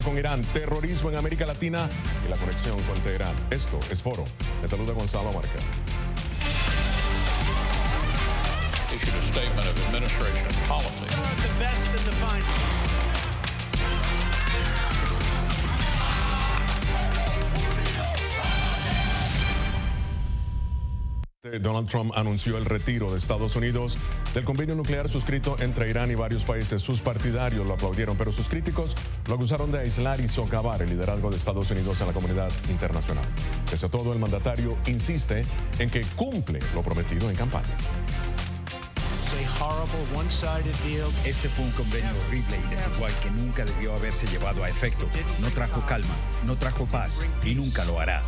Con Irán, terrorismo en América Latina y la conexión con Teherán. Esto es Foro. Les saluda Gonzalo Marca. Issued a statement of administration policy. The best and the finest. Donald Trump anunció el retiro de Estados Unidos del convenio nuclear suscrito entre Irán y varios países. Sus partidarios lo aplaudieron, pero sus críticos lo acusaron de aislar y socavar el liderazgo de Estados Unidos en la comunidad internacional. Pese a todo, el mandatario insiste en que cumple lo prometido en campaña. Este fue un convenio horrible y desigual que nunca debió haberse llevado a efecto. No trajo calma, no trajo paz y nunca lo hará.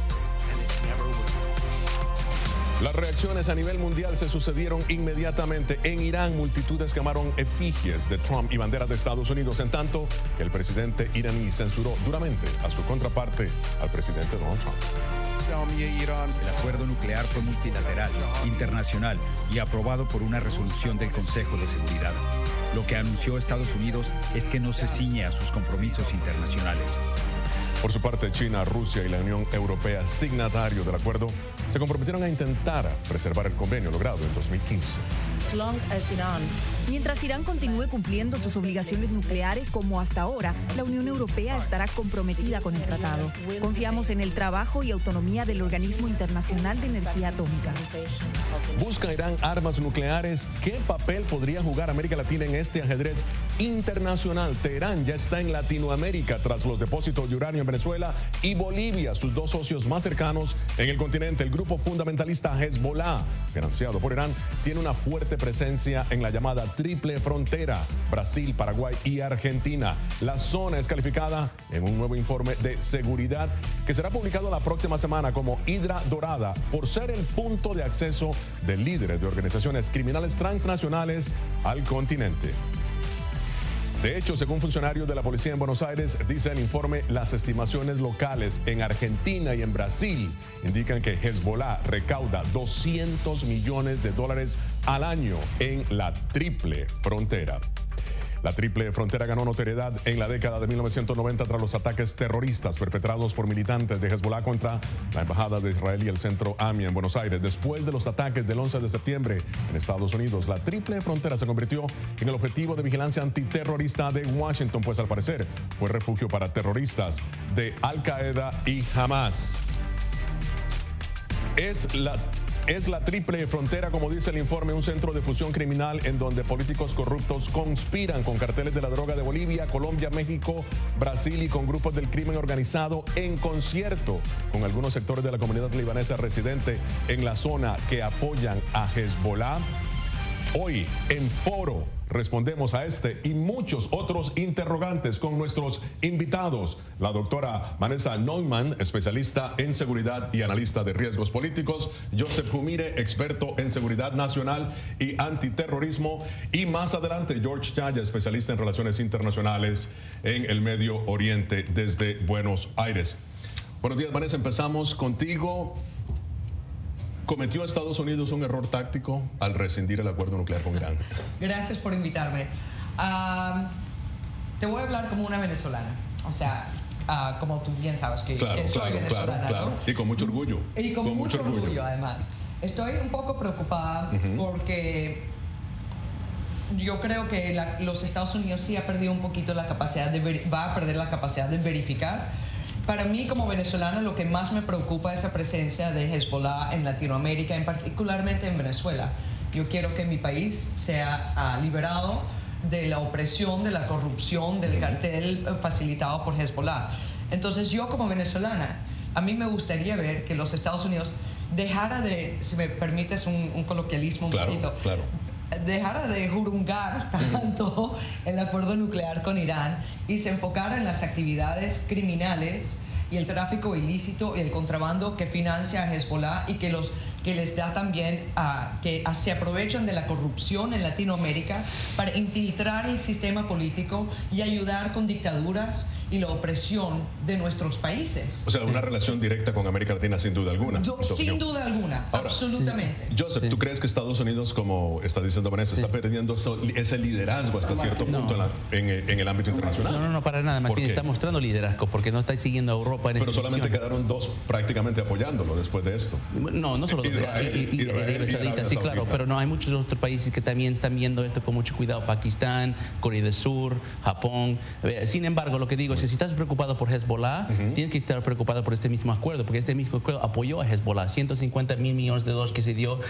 Las reacciones a nivel mundial se sucedieron inmediatamente. En Irán, multitudes quemaron efigies de Trump y banderas de Estados Unidos, en tanto que el presidente iraní censuró duramente a su contraparte, al presidente Donald Trump. El acuerdo nuclear fue multilateral, internacional y aprobado por una resolución del Consejo de Seguridad. Lo que anunció Estados Unidos es que no se ciñe a sus compromisos internacionales. Por su parte, China, Rusia y la Unión Europea, signatarios del acuerdo, se comprometieron a intentar preservar el convenio logrado en 2015. Mientras Irán continúe cumpliendo sus obligaciones nucleares como hasta ahora, la Unión Europea estará comprometida con el tratado. Confiamos en el trabajo y autonomía del Organismo Internacional de Energía Atómica. ¿Busca Irán armas nucleares? ¿Qué papel podría jugar América Latina en este ajedrez internacional? Teherán ya está en Latinoamérica tras los depósitos de uranio en Venezuela y Bolivia, sus dos socios más cercanos en el continente. El grupo fundamentalista Hezbollah, financiado por Irán, tiene una fuerte presencia en la llamada Triple Frontera, Brasil, Paraguay y Argentina. La zona es calificada en un nuevo informe de seguridad que será publicado la próxima semana como Hidra Dorada por ser el punto de acceso de líderes de organizaciones criminales transnacionales al continente. De hecho, según funcionarios de la policía en Buenos Aires, dice el informe, las estimaciones locales en Argentina y en Brasil indican que Hezbollah recauda $200 millones al año en la Triple Frontera. La Triple Frontera ganó notoriedad en la década de 1990 tras los ataques terroristas perpetrados por militantes de Hezbollah contra la Embajada de Israel y el Centro AMIA en Buenos Aires. Después de los ataques del 11 de septiembre en Estados Unidos, la Triple Frontera se convirtió en el objetivo de vigilancia antiterrorista de Washington, pues al parecer fue refugio para terroristas de Al-Qaeda y Hamas. Es la Triple Frontera, como dice el informe, un centro de fusión criminal en donde políticos corruptos conspiran con carteles de la droga de Bolivia, Colombia, México, Brasil y con grupos del crimen organizado en concierto con algunos sectores de la comunidad libanesa residente en la zona que apoyan a Hezbollah. Hoy en Foro respondemos a este y muchos otros interrogantes con nuestros invitados. La doctora Vanessa Neumann, especialista en seguridad y analista de riesgos políticos. Joseph Jumire, experto en seguridad nacional y antiterrorismo. Y más adelante, George Chaya, especialista en relaciones internacionales en el Medio Oriente desde Buenos Aires. Buenos días, Vanessa. Empezamos contigo. ¿Cometió Estados Unidos un error táctico al rescindir el acuerdo nuclear con Irán? Gracias por invitarme. Te voy a hablar como una venezolana. O sea, como tú bien sabes que soy venezolana. Claro. ¿No? Y con mucho orgullo. Y con mucho orgullo, además. Estoy un poco preocupada porque yo creo que los Estados Unidos sí ha perdido un poquito la capacidad va a perder la capacidad de verificar. Para mí, como venezolana, lo que más me preocupa es la presencia de Hezbollah en Latinoamérica, particularmente en Venezuela. Yo quiero que mi país sea liberado de la opresión, de la corrupción, del cartel facilitado por Hezbollah. Entonces, yo como venezolana, a mí me gustaría ver que los Estados Unidos dejara de, si me permites un coloquialismo un poquito, dejara de jurungar tanto el acuerdo nuclear con Irán y se enfocara en las actividades criminales y el tráfico ilícito y el contrabando que financia a Hezbollah y que los que les da también que se aprovechan de la corrupción en Latinoamérica para infiltrar el sistema político y ayudar con dictaduras y la opresión de nuestros países. O sea, una relación directa con América Latina sin duda alguna. Sin duda alguna, ahora, absolutamente. Sí. Joseph, ¿tú crees que Estados Unidos, como está diciendo Vanessa, está perdiendo ese liderazgo hasta cierto punto en el ámbito internacional? No, para nada. Más bien está mostrando liderazgo porque no está siguiendo a Europa en esa Pero solamente quedaron dos prácticamente apoyándolo después de esto. No solo Arabia Saudita, sí, claro, pero no, hay muchos otros países que también están viendo esto con mucho cuidado. Pakistán, Corea del Sur, Japón. Sin embargo, lo que digo es que si estás preocupado por Hezbollah, tienes que estar preocupado por este mismo acuerdo, porque este mismo acuerdo apoyó a Hezbollah. 150 mil millones de dólares que se dio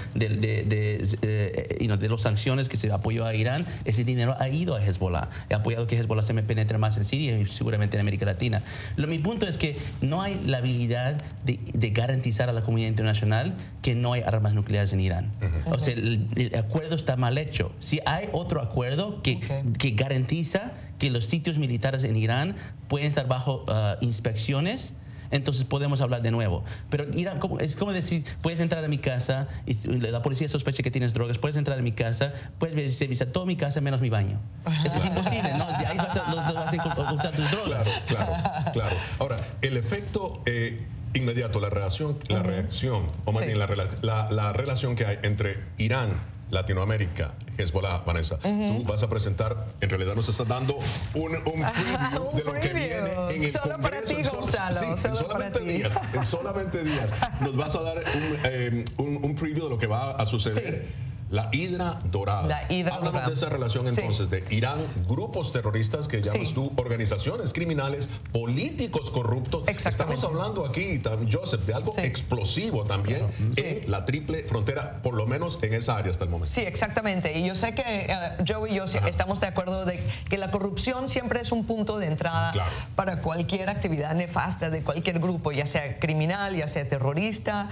de las sanciones que se apoyó a Irán, ese dinero ha ido a Hezbollah. Ha apoyado que Hezbollah se penetre más en Siria y seguramente en América Latina. Mi punto es que no hay la habilidad de garantizar a la comunidad internacional que no hay armas nucleares en Irán. O sea, el acuerdo está mal hecho. Si hay otro acuerdo que garantiza que los sitios militares en Irán pueden estar bajo inspecciones, entonces podemos hablar de nuevo. Pero Irán, es como decir, puedes entrar a mi casa, y la policía sospecha que tienes drogas, puedes entrar a mi casa, puedes revisar toda mi casa menos mi baño. Eso es imposible, ¿no? De ahí vas a ocultar tus drogas. Claro. Ahora, el efecto inmediato, la reacción, o más bien la relación que hay entre Irán, Latinoamérica, Hezbollah, Vanessa, tú vas a presentar, en realidad nos estás dando un preview de lo que viene en el solo Congreso. Para ti, Gonzalo, en solamente días nos vas a dar un preview de lo que va a suceder. Sí. La Hidra Dorada. Háblanos de esa relación entonces de Irán, grupos terroristas que llamas tú, organizaciones criminales, políticos corruptos. Estamos hablando aquí, Joseph, de algo explosivo también en la triple frontera, por lo menos en esa área hasta el momento. Sí, exactamente. Y yo sé que Joe y yo estamos de acuerdo de que la corrupción siempre es un punto de entrada para cualquier actividad nefasta de cualquier grupo, ya sea criminal, ya sea terrorista.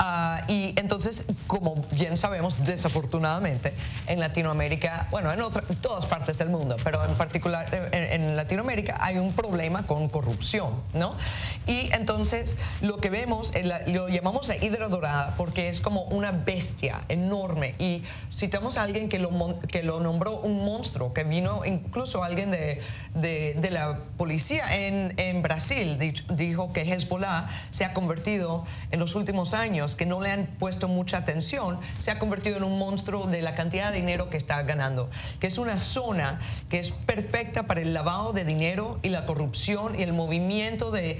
Y entonces, como bien sabemos, desafortunadamente, en Latinoamérica, bueno, en todas partes del mundo, pero en particular en Latinoamérica hay un problema con corrupción, ¿no? Y entonces lo que vemos, lo llamamos la Hidra Dorada porque es como una bestia enorme, y citamos a alguien que lo nombró un monstruo, que vino incluso alguien de la policía en Brasil, dijo que Hezbollah se ha convertido en los últimos años, que no le han puesto mucha atención, se ha convertido en un monstruo de la cantidad de dinero que está ganando, que es una zona que es perfecta para el lavado de dinero y la corrupción y el movimiento de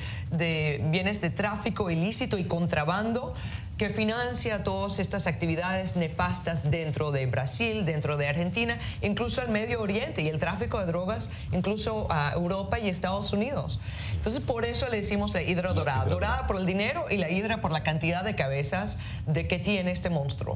bienes de tráfico ilícito y contrabando, que financia todas estas actividades nefastas dentro de Brasil, dentro de Argentina, incluso el Medio Oriente, y el tráfico de drogas incluso a Europa y Estados Unidos. Entonces, por eso le decimos la Hidra Dorada. Dorada por el dinero y la Hidra por la cantidad de cabezas que tiene este monstruo.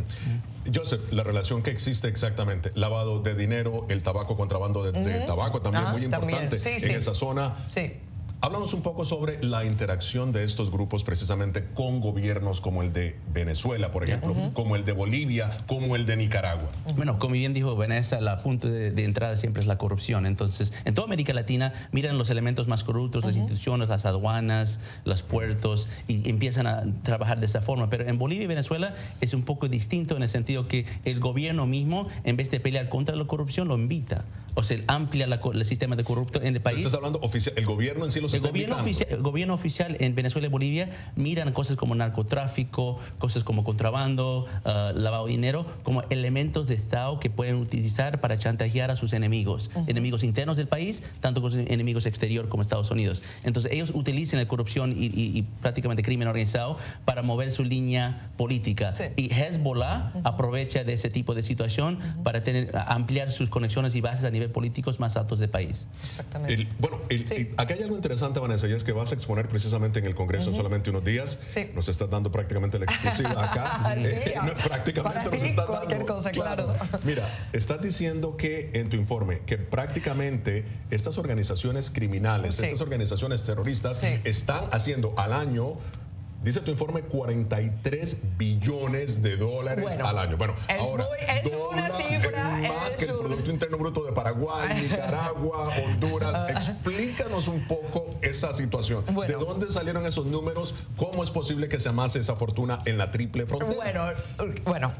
Joseph, la relación que existe exactamente, lavado de dinero, el tabaco, contrabando de tabaco también muy importante en esa zona. Sí. Háblanos un poco sobre la interacción de estos grupos precisamente con gobiernos como el de Venezuela, por ejemplo, como el de Bolivia, como el de Nicaragua. Bueno, como bien dijo Vanessa, la punto de entrada siempre es la corrupción. Entonces, en toda América Latina miran los elementos más corruptos, las instituciones, las aduanas, los puertos, y empiezan a trabajar de esa forma. Pero en Bolivia y Venezuela es un poco distinto en el sentido que el gobierno mismo, en vez de pelear contra la corrupción, lo invita. O sea, amplia el sistema de corrupto en el país. ¿Estás hablando oficial? ¿El gobierno en sí los está invitando? El gobierno oficial en Venezuela y Bolivia miran cosas como narcotráfico, cosas como contrabando, lavado de dinero, como elementos de Estado que pueden utilizar para chantajear a sus enemigos. Enemigos internos del país, tanto como enemigos exteriores como Estados Unidos. Entonces, ellos utilizan la corrupción y prácticamente crimen organizado para mover su línea política. Y Hezbollah aprovecha de ese tipo de situación para ampliar sus conexiones y bases a nivel políticos más altos del país. Exactamente. Aquí hay algo interesante, Vanessa, y es que vas a exponer precisamente en el Congreso en solamente unos días. Nos estás dando prácticamente la exclusiva acá. Prácticamente nos estás cualquier dando. Cosa, claro. Mira, estás diciendo que en tu informe que prácticamente estas organizaciones criminales, estas organizaciones terroristas están haciendo al año Dice tu informe 43 billones de dólares al año. Bueno, ahora, es una cifra. Más que el Producto Interno Bruto de Paraguay, Nicaragua, Honduras. Explícanos un poco esa situación. ¿De dónde salieron esos números? ¿Cómo es posible que se amase esa fortuna en la triple frontera? Bueno,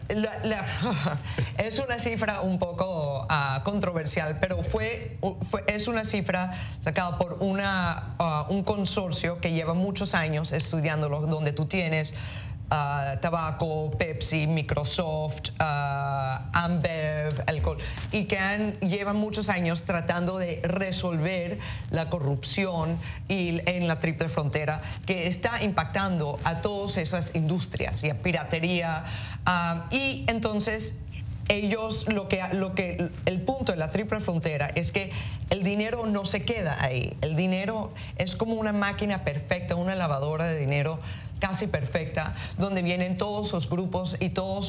es una cifra un poco controversial, pero es una cifra sacada por un consorcio que lleva muchos años estudiándolo, donde tú tienes tabaco, Pepsi, Microsoft, Ambev, alcohol, y que llevan muchos años tratando de resolver la corrupción en la triple frontera, que está impactando a todas esas industrias y a piratería, y entonces ellos el punto de la triple frontera es que el dinero no se queda ahí. El dinero es como una máquina perfecta, una lavadora de dinero casi perfecta, donde vienen todos los grupos y todos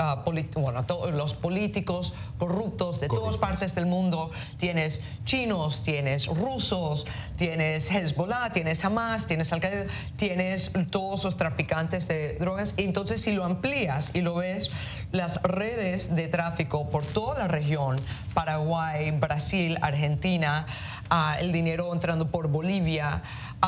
los políticos corruptos de todas partes del mundo. Tienes chinos, tienes rusos, tienes Hezbollah, tienes Hamas, tienes Al-Qaeda, tienes todos los traficantes de drogas. Y entonces, si lo amplías y lo ves, las redes de tráfico por toda la región, Paraguay, Brasil, Argentina, el dinero entrando por Bolivia,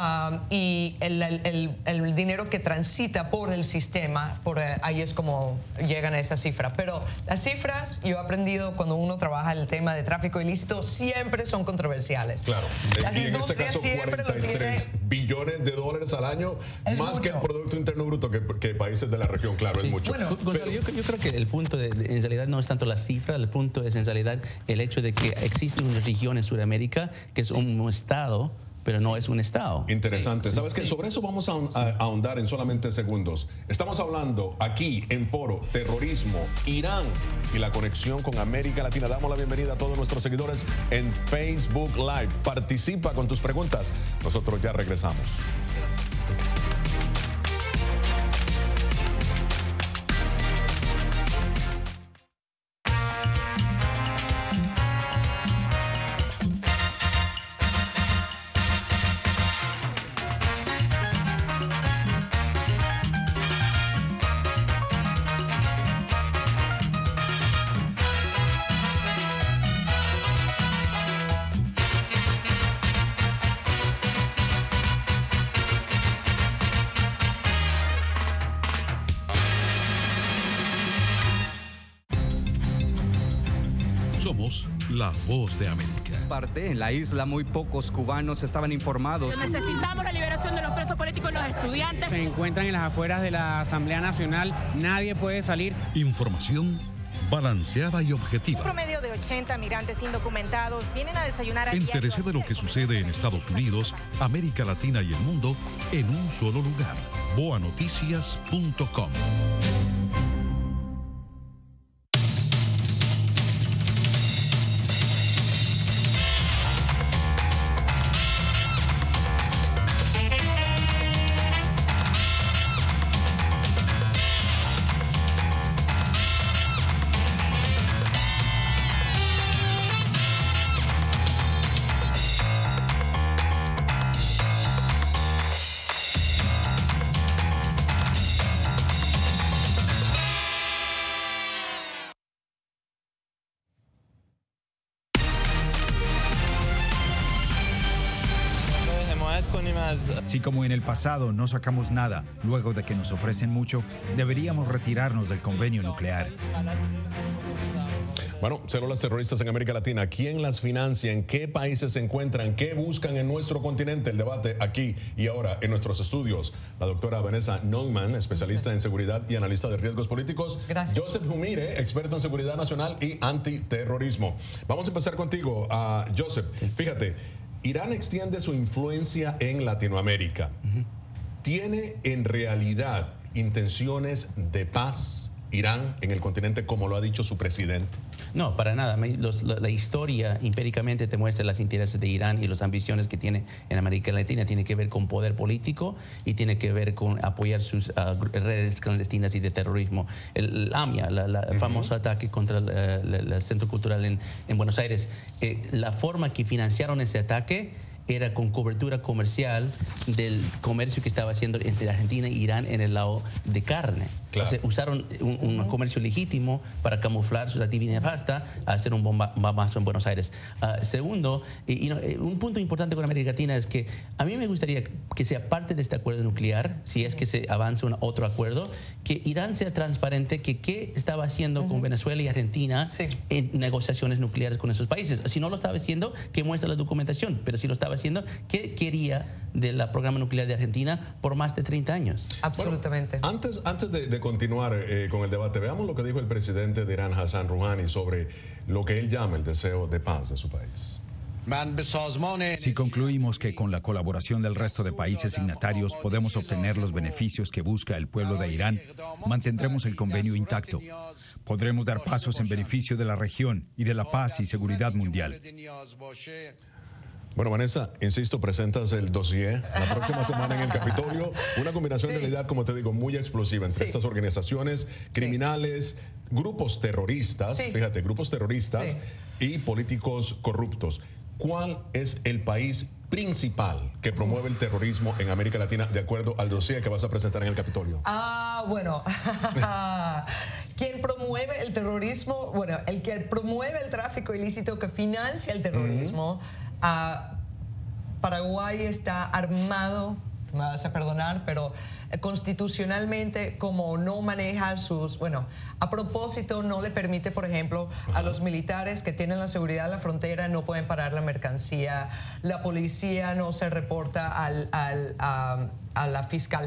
y el dinero que transita por el sistema, ahí es como llegan a esa cifra. Pero las cifras, yo he aprendido cuando uno trabaja el tema de tráfico ilícito, siempre son controversiales. Claro, y en este caso 43 billones de dólares al año, más que el Producto Interno Bruto que países de la región, claro, es mucho. Bueno, Gonzalo, yo creo que el punto en realidad no es tanto la cifra, el punto es en realidad el hecho de que existe una región en Sudamérica que es un estado, pero no es un estado. Interesante. ¿Sabes qué? Sobre eso vamos a ahondar en solamente segundos. Estamos hablando aquí en Foro Terrorismo, Irán y la conexión con América Latina. Damos la bienvenida a todos nuestros seguidores en Facebook Live. Participa con tus preguntas. Nosotros ya regresamos. Somos la voz de América. En la isla muy pocos cubanos estaban informados. Necesitamos la liberación de los presos políticos y los estudiantes. Se encuentran en las afueras de la Asamblea Nacional, nadie puede salir. Información balanceada y objetiva. Un promedio de 80 migrantes indocumentados vienen a desayunar aquí. Entérese de lo que sucede en Estados Unidos, América Latina y el mundo en un solo lugar. boanoticias.com. Si como en el pasado no sacamos nada luego de que nos ofrecen mucho, deberíamos retirarnos del convenio nuclear. Bueno, células terroristas en América Latina, ¿quién las financia? ¿En qué países se encuentran? ¿Qué buscan en nuestro continente? El debate aquí y ahora en nuestros estudios. La doctora Vanessa Neumann, especialista en seguridad y analista de riesgos políticos. Gracias. Joseph Humire, experto en seguridad nacional y antiterrorismo. Vamos a empezar contigo, Joseph. Fíjate, Irán extiende su influencia en Latinoamérica. ¿Tiene en realidad intenciones de paz Irán en el continente, como lo ha dicho su presidente? No, para nada. La historia empíricamente te muestra los intereses de Irán y las ambiciones que tiene en América Latina. Tiene que ver con poder político y tiene que ver con apoyar sus redes clandestinas y de terrorismo. El AMIA, el famoso ataque contra el Centro Cultural en Buenos Aires, la forma que financiaron ese ataque era con cobertura comercial del comercio que estaba haciendo entre Argentina e Irán en el lado de carne. Claro. O sea, usaron un comercio legítimo para camuflar su actividad nefasta a hacer un bombazo en Buenos Aires. Segundo, un punto importante con América Latina es que a mí me gustaría que sea parte de este acuerdo nuclear, si es que se avanza otro acuerdo, que Irán sea transparente, que qué estaba haciendo con Venezuela y Argentina en negociaciones nucleares con esos países. Si no lo estaba haciendo, que muestre la documentación, pero si lo estaba haciendo, ¿qué quería del programa nuclear de Argentina por más de 30 años? Absolutamente. Bueno, antes de continuar con el debate, veamos lo que dijo el presidente de Irán, Hassan Rouhani, sobre lo que él llama el deseo de paz de su país. Si concluimos que con la colaboración del resto de países signatarios podemos obtener los beneficios que busca el pueblo de Irán, mantendremos el convenio intacto. Podremos dar pasos en beneficio de la región y de la paz y seguridad mundial. Bueno, Vanessa, insisto, presentas el dossier la próxima semana en el Capitolio. Una combinación de realidad, como te digo, muy explosiva entre estas organizaciones criminales, grupos terroristas, fíjate, grupos terroristas y políticos corruptos. ¿Cuál es el país principal que promueve el terrorismo en América Latina, de acuerdo al dossier que vas a presentar en el Capitolio? Bueno, ¿quién promueve el terrorismo? Bueno, el que promueve el tráfico ilícito que financia el terrorismo. Paraguay está armado, me vas a perdonar, pero constitucionalmente, como no maneja sus, a propósito no le permite, por ejemplo, a los militares que tienen la seguridad de la frontera, no pueden parar la mercancía, la policía no se reporta al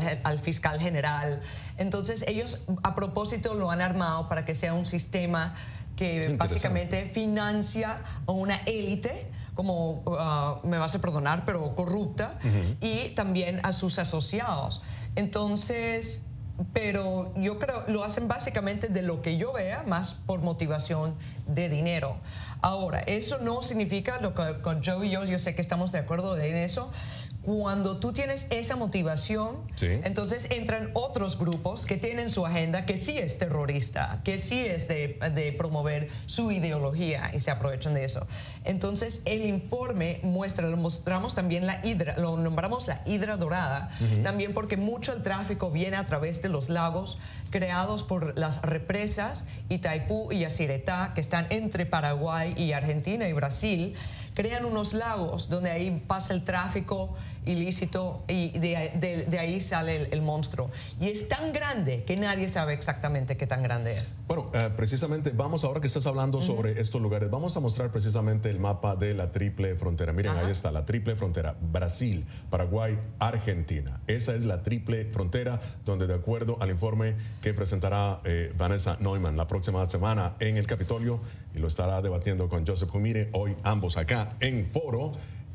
fiscal general. Entonces ellos a propósito lo han armado para que sea un sistema que básicamente financia a una élite, como me vas a perdonar, pero corrupta, y también a sus asociados. Entonces, pero yo creo lo hacen básicamente, de lo que yo vea, más por motivación de dinero. Ahora, eso no significa, lo que con Joe y yo sé que estamos de acuerdo en eso. Cuando tú tienes esa motivación, entonces entran otros grupos que tienen su agenda, que sí es terrorista, que sí es de promover su ideología, y se aprovechan de eso. Entonces el informe lo mostramos también lo nombramos la hidra dorada, también porque mucho el tráfico viene a través de los lagos creados por las represas Itaipú y Yacyretá, que están entre Paraguay y Argentina y Brasil. Crean unos lagos donde ahí pasa el tráfico ilícito, y de ahí sale el monstruo. Y es tan grande que nadie sabe exactamente qué tan grande es. Bueno, precisamente vamos, ahora que estás hablando sobre estos lugares, vamos a mostrar precisamente el mapa de la triple frontera. Miren, ahí está la triple frontera: Brasil, Paraguay, Argentina. Esa es la triple frontera, donde, de acuerdo al informe que presentará Vanessa Neumann la próxima semana en el Capitolio, y lo estará debatiendo con Joseph Humire, hoy ambos acá en foro,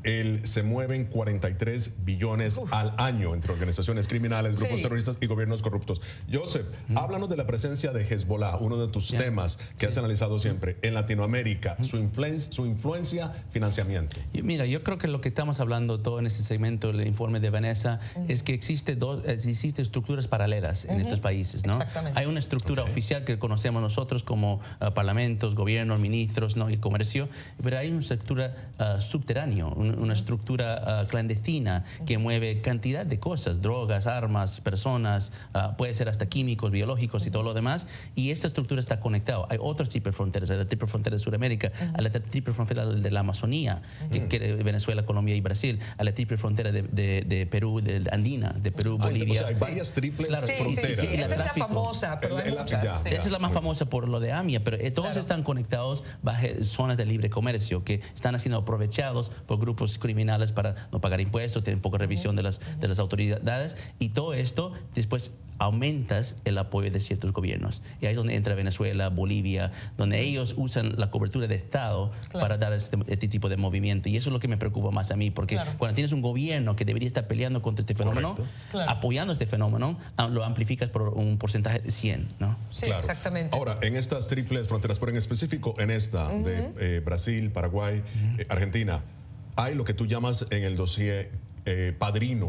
se mueven 43 billones al año entre organizaciones criminales, grupos terroristas y gobiernos corruptos. Joseph, háblanos de la presencia de Hezbollah, uno de tus temas que has analizado siempre en Latinoamérica, su influencia, financiamiento. Mira, yo creo que lo que estamos hablando todo en este segmento del informe de Vanessa es que existen estructuras paralelas en estos países, ¿no? Exactamente. Hay una estructura oficial que conocemos nosotros como parlamentos, gobiernos, ministros, ¿no? y comercio, pero hay una estructura subterránea, una estructura clandestina que mueve cantidad de cosas, drogas, armas, personas, puede ser hasta químicos, biológicos y todo lo demás, y esta estructura está conectada. Hay otras triple fronteras, hay la triple frontera de Sudamérica, hay la triple frontera de la Amazonía, que de Venezuela, Colombia y Brasil, hay la triple frontera de Perú, de Andina, de Perú, Bolivia. O sea, hay varias triples fronteras. Sí. Esta es la famosa, pero hay muchas. Esa es la más famosa por lo de AMIA, pero todos están conectados bajo zonas de libre comercio que están siendo aprovechados por grupos criminales para no pagar impuestos, tienen poca revisión de las autoridades, y todo esto después aumentas el apoyo de ciertos gobiernos. Y ahí es donde entra Venezuela, Bolivia, donde ellos usan la cobertura de Estado para dar este tipo de movimiento. Y eso es lo que me preocupa más a mí, porque cuando tienes un gobierno que debería estar peleando contra este fenómeno, apoyando este fenómeno, lo amplificas por un porcentaje de 100, ¿no? Sí, exactamente. Ahora, en estas triples fronteras, pero en específico en esta de Brasil, Paraguay, Argentina, hay lo que tú llamas en el dossier padrinos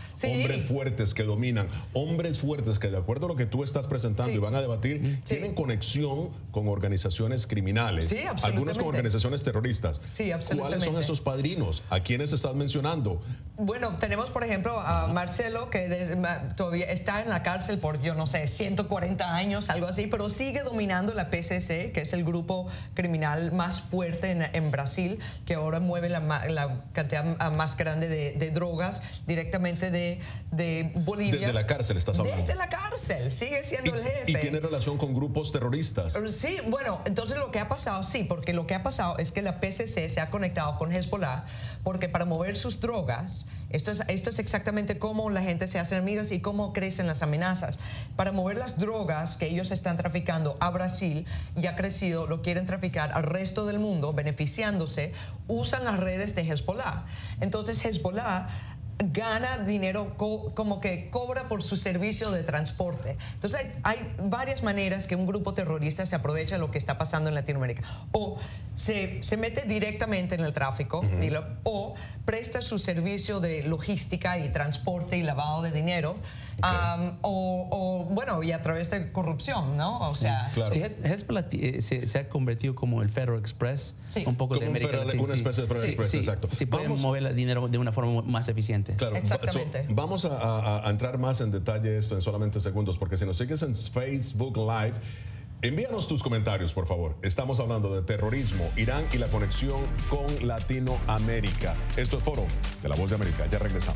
hombres fuertes que dominan, hombres fuertes que de acuerdo a lo que tú estás presentando y van a debatir, tienen conexión con organizaciones criminales, algunos con organizaciones terroristas. ¿Cuáles son esos padrinos? ¿A quiénes estás mencionando? Bueno, tenemos por ejemplo a Marcelo, que todavía está en la cárcel por, yo no sé, 140 años, algo así, pero sigue dominando la PCC, que es el grupo criminal más fuerte en Brasil, que ahora mueve la cantidad más grande de drogas directamente de Bolivia. Desde la cárcel estás hablando. Desde la cárcel, sigue siendo el jefe. ¿Y tiene relación con grupos terroristas? Sí, bueno, entonces lo que ha pasado, porque lo que ha pasado es que la PCC se ha conectado con Hezbollah, porque para mover sus drogas, esto es exactamente cómo la gente se hace amigas y cómo crecen las amenazas. Para mover las drogas que ellos están traficando a Brasil, y ha crecido, lo quieren traficar al resto del mundo, beneficiándose, usan las redes de Hezbollah. Entonces Hezbollah gana dinero, como que cobra por su servicio de transporte. Entonces hay varias maneras que un grupo terrorista se aprovecha de lo que está pasando en Latinoamérica. O se mete directamente en el tráfico, o presta su servicio de logística y transporte y lavado de dinero, bueno, y a través de corrupción, ¿no? O sea, Hezbollah se ha convertido como el Federal Express, un poco de América Latina. Una especie de Federal Express, exacto. Sí, pueden mover el dinero de una forma más eficiente. Claro. Exactamente. Vamos a entrar más en detalle esto en solamente segundos, porque si nos sigues en Facebook Live, envíanos tus comentarios, por favor. Estamos hablando de terrorismo, Irán y la conexión con Latinoamérica. Esto es Foro de La Voz de América. Ya regresamos.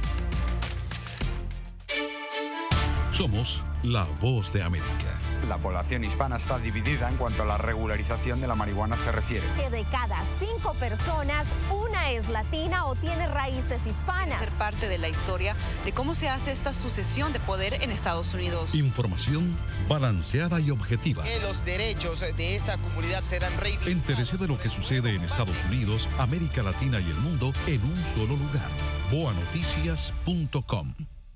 Somos La Voz de América. La población hispana está dividida en cuanto a la regularización de la marihuana se refiere. Que de cada 5 personas, una es latina o tiene raíces hispanas. Ser parte de la historia de cómo se hace esta sucesión de poder en Estados Unidos. Información balanceada y objetiva. Que los derechos de esta comunidad serán reivindicados. Entérese de lo que sucede en Estados Unidos, América Latina y el mundo en un solo lugar. boanoticias.com.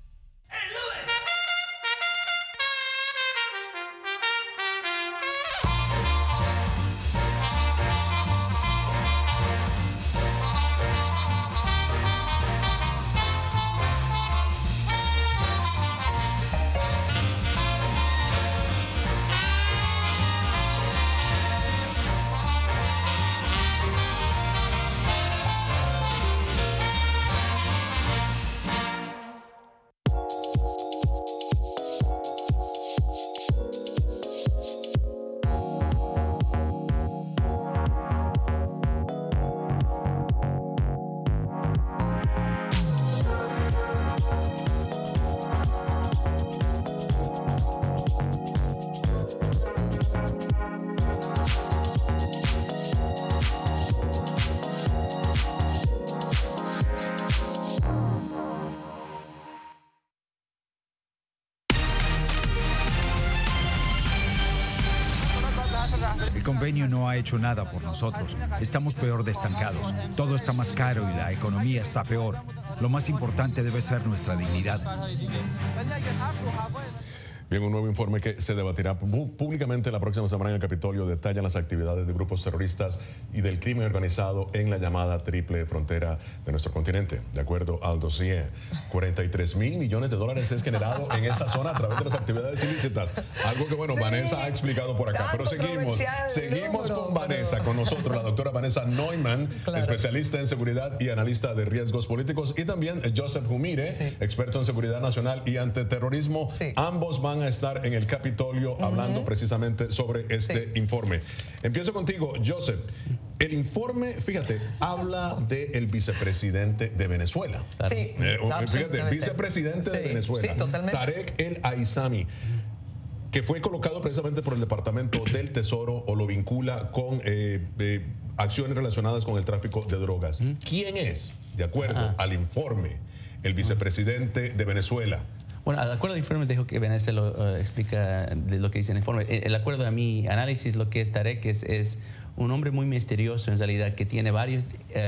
El convenio no ha hecho nada por nosotros. Estamos peor de estancados. Todo está más caro y la economía está peor. Lo más importante debe ser nuestra dignidad. Bien, un nuevo informe que se debatirá públicamente la próxima semana en el Capitolio detalla las actividades de grupos terroristas y del crimen organizado en la llamada triple frontera de nuestro continente. De acuerdo al dossier, $43 mil millones es generado en esa zona a través de las actividades ilícitas. Algo que, bueno, Vanessa ha explicado por acá. Pero seguimos con Vanessa, con nosotros, la doctora Vanessa Neumann, especialista en seguridad y analista de riesgos políticos, y también Joseph Humire, experto en seguridad nacional y antiterrorismo. Ambos van a estar en el Capitolio hablando precisamente sobre este informe. Empiezo contigo, Joseph. El informe, fíjate, habla del vicepresidente de Venezuela. Sí, fíjate, vicepresidente de Venezuela, Tarek El Aissami, que fue colocado precisamente por el Departamento del Tesoro o lo vincula con acciones relacionadas con el tráfico de drogas. ¿Quién es, de acuerdo al informe, el vicepresidente de Venezuela? Bueno, el acuerdo de informe dejo que Vanessa lo explica de lo que dice el informe. El acuerdo a mi análisis, lo que es Tarek es un hombre muy misterioso en realidad, que tiene varios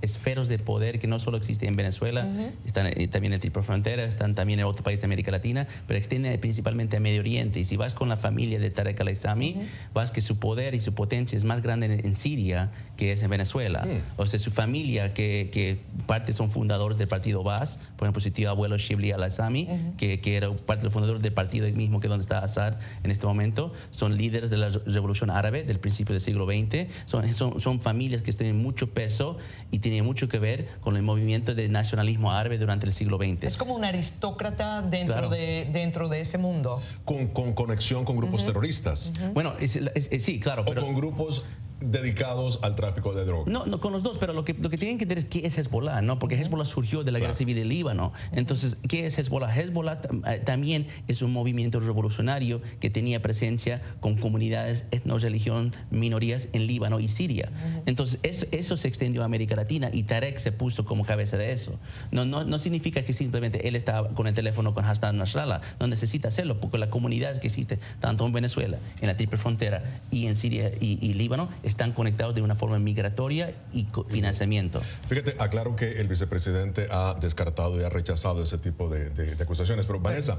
esferas de poder que no solo existen en Venezuela, están también en Triple Frontera, están también en otros países de América Latina, pero extienden principalmente a Medio Oriente. Y si vas con la familia de Tarek al-Aissami, vas que su poder y su potencia es más grande en Siria que es en Venezuela. O sea, su familia, que parte son fundadores del partido Baas, por ejemplo, su tío abuelo Shibli al-Aissami, que era parte de los fundadores del partido mismo que donde está Assad en este momento, son líderes de la revolución árabe del principio del siglo XX, son familias que tienen mucho peso y tienen mucho que ver con el movimiento de nacionalismo árabe durante el siglo XX. Es como un aristócrata dentro de ese mundo. Con conexión con grupos terroristas. Bueno, sí, claro. O con grupos dedicados al tráfico de drogas. No, con los dos, pero lo que tienen que entender es qué es Hezbollah, ¿no? Porque Hezbollah surgió de la guerra civil del Líbano. Entonces, ¿qué es Hezbollah? Hezbollah también es un movimiento revolucionario que tenía presencia con comunidades, etno-religión, minorías en Líbano y Siria. Entonces, eso se extendió a América Latina y Tarek se puso como cabeza de eso. No significa que simplemente él está con el teléfono con Hassan Nasrallah. No necesita hacerlo, porque la comunidad que existe tanto en Venezuela, en la Triple Frontera y en Siria y Líbano están conectados de una forma migratoria y financiamiento. Fíjate, aclaro que el vicepresidente ha descartado y ha rechazado ese tipo de acusaciones, pero Vanessa...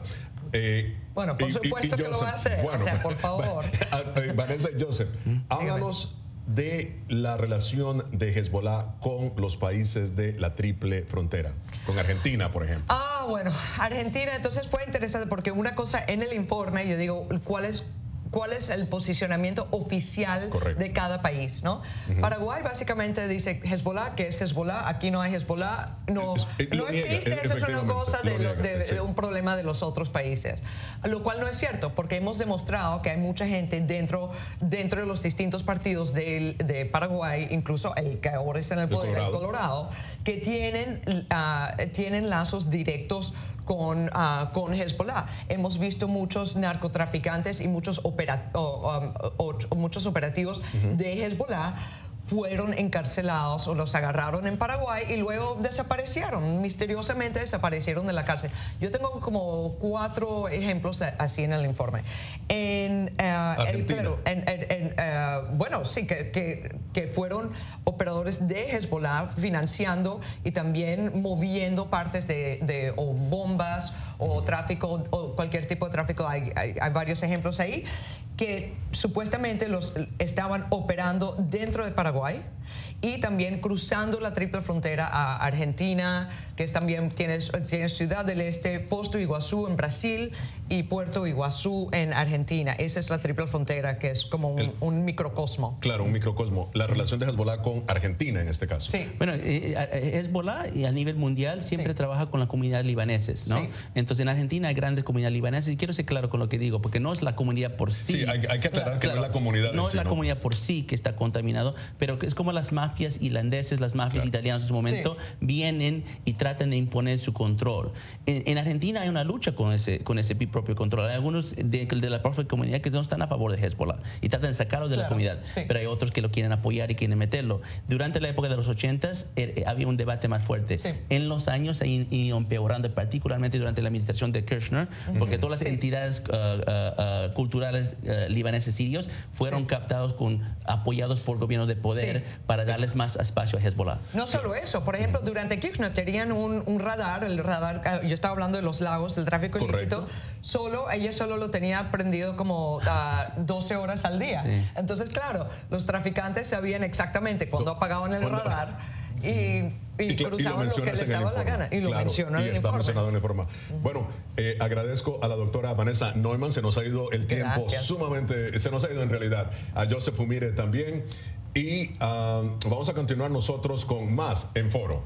bueno, por supuesto que lo va a hacer, bueno, o sea, por favor. Vanessa y Joseph, háblanos de la relación de Hezbollah con los países de la Triple Frontera, con Argentina, por ejemplo. Bueno, Argentina, entonces fue interesante porque una cosa en el informe, yo digo, ¿cuál es el posicionamiento oficial de cada país, ¿no? Paraguay básicamente dice Hezbollah, ¿qué es Hezbollah? Aquí no hay Hezbollah, no existe, eso es una cosa de un problema de los otros países. Lo cual no es cierto, porque hemos demostrado que hay mucha gente dentro de los distintos partidos de Paraguay, incluso el que ahora está en el poder, el Colorado, que tienen lazos directos con Hezbollah. Hemos visto muchos narcotraficantes y muchos operativos de Hezbollah fueron encarcelados o los agarraron en Paraguay y luego desaparecieron, misteriosamente desaparecieron de la cárcel. Yo tengo como 4 ejemplos así en el informe. Bueno, sí, que fueron operadores de Hezbollah financiando y también moviendo partes de bombas o tráfico o cualquier tipo de tráfico. Hay varios ejemplos ahí que supuestamente los estaban operando dentro de Paraguay y también cruzando la Triple Frontera a Argentina, que también tiene Ciudad del Este, Foz do Iguazú en Brasil y Puerto Iguazú en Argentina. Esa es la Triple Frontera, que es como un microcosmo. Claro, un microcosmo. La relación de Hezbollah con Argentina en este caso. Sí. Bueno, Hezbollah a nivel mundial siempre trabaja con la comunidad libaneses, ¿no? Sí. Entonces en Argentina hay grandes comunidades libanesas y quiero ser claro con lo que digo, porque no es la comunidad por sí. Sí, hay que aclarar que no es la comunidad. No es la comunidad por sí que está contaminado, pero es como las mafias irlandeses, las mafias italianas en su momento vienen y tratan de imponer su control. En Argentina hay una lucha con ese propio control. Hay algunos de la propia comunidad que no están a favor de Hezbollah y tratan de sacarlo de la comunidad, pero hay otros que lo quieren apoyar y quieren meterlo. Durante la época de los 80s había un debate más fuerte. En los años ha ido empeorando, particularmente durante la administración de Kirchner, porque todas las entidades culturales libaneses sirios fueron captados apoyados por gobiernos de poder para darles más espacio a Hezbollah. No solo eso, por ejemplo, durante Kirchner tenían un radar, yo estaba hablando de los lagos, del tráfico ilícito, ella solo lo tenía prendido como 12 horas al día. Entonces, claro, los traficantes sabían exactamente cuándo apagaban el radar y cruzaban lo que les daba la gana. Y lo mencionan en el informe. Mencionado en el informe. Bueno, agradezco a la doctora Vanessa Neumann. Se nos ha ido el tiempo sumamente, se nos ha ido en realidad. A Joseph Humire también. Y vamos a continuar nosotros con más en Foro.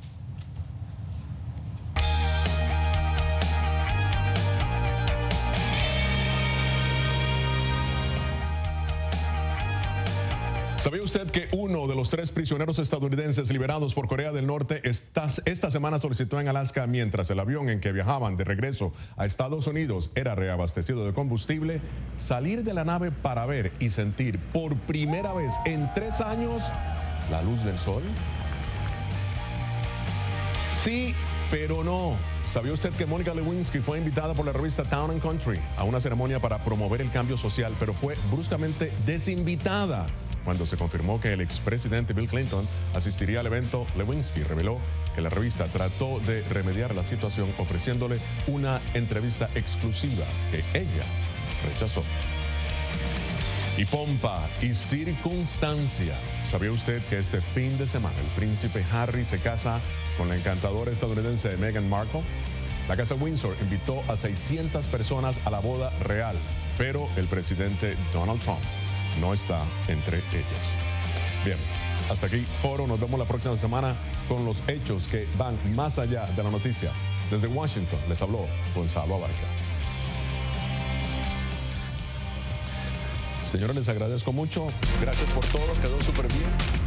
¿Sabía usted que uno de los 3 prisioneros estadounidenses liberados por Corea del Norte esta semana solicitó en Alaska, mientras el avión en que viajaban de regreso a Estados Unidos era reabastecido de combustible, salir de la nave para ver y sentir por primera vez en 3 años la luz del sol? Sí, pero no. ¿Sabía usted que Mónica Lewinsky fue invitada por la revista Town and Country a una ceremonia para promover el cambio social, pero fue bruscamente desinvitada cuando se confirmó que el expresidente Bill Clinton asistiría al evento. Lewinsky reveló que la revista trató de remediar la situación ofreciéndole una entrevista exclusiva que ella rechazó. Y pompa y circunstancia. ¿Sabía usted que este fin de semana el príncipe Harry se casa con la encantadora estadounidense Meghan Markle? La Casa Windsor invitó a 600 personas a la boda real, pero el presidente Donald Trump no está entre ellos. Bien, hasta aquí Foro. Nos vemos la próxima semana con los hechos que van más allá de la noticia. Desde Washington les habló Gonzalo Abarca. Señores, les agradezco mucho. Gracias por todo. Quedó súper bien.